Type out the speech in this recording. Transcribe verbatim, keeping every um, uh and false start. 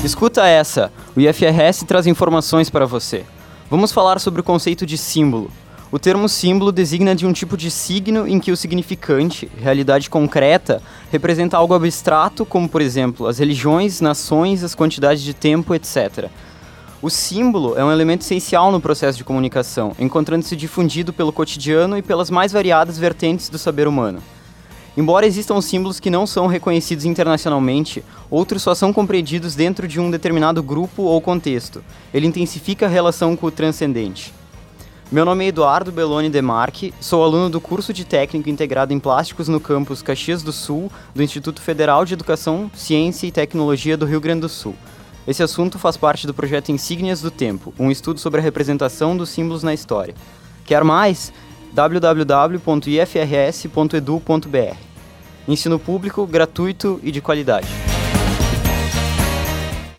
Escuta essa, o I F R S traz informações para você. Vamos falar sobre o conceito de símbolo. O termo símbolo designa de um tipo de signo em que o significante, realidade concreta, representa algo abstrato, como por exemplo, as religiões, nações, as quantidades de tempo, etcétera. O símbolo é um elemento essencial no processo de comunicação, encontrando-se difundido pelo cotidiano e pelas mais variadas vertentes do saber humano. Embora existam símbolos que não são reconhecidos internacionalmente, outros só são compreendidos dentro de um determinado grupo ou contexto. Ele intensifica a relação com o transcendente. Meu nome é Eduardo Belloni Demarque, sou aluno do curso de técnico integrado em plásticos no campus Caxias do Sul, do Instituto Federal de Educação, Ciência e Tecnologia do Rio Grande do Sul. Esse assunto faz parte do projeto Insígnias do Tempo, um estudo sobre a representação dos símbolos na história. Quer mais? w w w ponto i f r s ponto e d u ponto b r. Ensino público, gratuito e de qualidade.